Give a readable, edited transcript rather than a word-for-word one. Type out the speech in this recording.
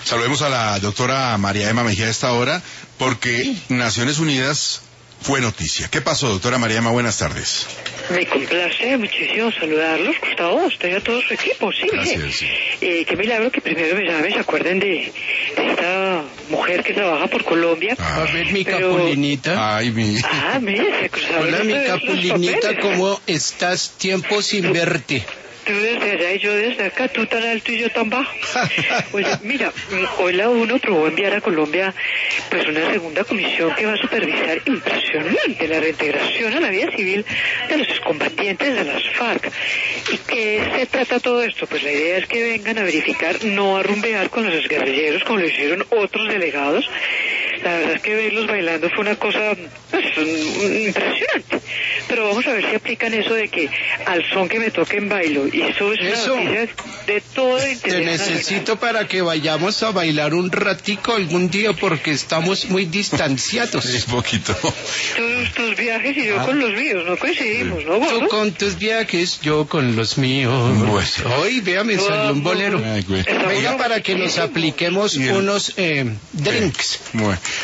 Saludemos a la doctora María Emma Mejía a esta hora, porque Naciones Unidas fue noticia. ¿Qué pasó, doctora María Emma? Buenas tardes. Me complace muchísimo saludarlos, Gustavo, usted y a todo su equipo, sí. Gracias. Qué milagro que primero me llamen, se acuerden de esta mujer que trabaja por Colombia. A ver, mi Capulinita. Ay, mi... Mire, se cruzaron. Hola, mi los Capulinita, papeles. ¿cómo estás? Tiempo sin verte. Tú desde allá y yo desde acá, tú tan alto y yo tan bajo. Oye, mira, hoy la ONU probó enviar a Colombia pues una segunda comisión que va a supervisar impresionante la reintegración a la vida civil de los excombatientes de las FARC. ¿Y qué se trata todo esto? Pues la idea es que vengan a verificar, no a rumbear con los exguerrilleros como lo hicieron otros delegados. La verdad es que verlos bailando fue una cosa pues, impresionante. Pero vamos a ver si aplican eso de que al son que me toquen bailo. Y eso es una noticia de todo el Te interés necesito nacional. para que vayamos a bailar un ratico algún día porque estamos muy distanciados. Un poquito. Tus viajes y yo con los míos, no coincidimos, ¿no, Tú gordo? con tus viajes, yo con los míos. Bueno. Hoy, vea, me salió un bolero. Ay, güey. Venga, para que nos apliquemos Y el- unos drinks. Bueno,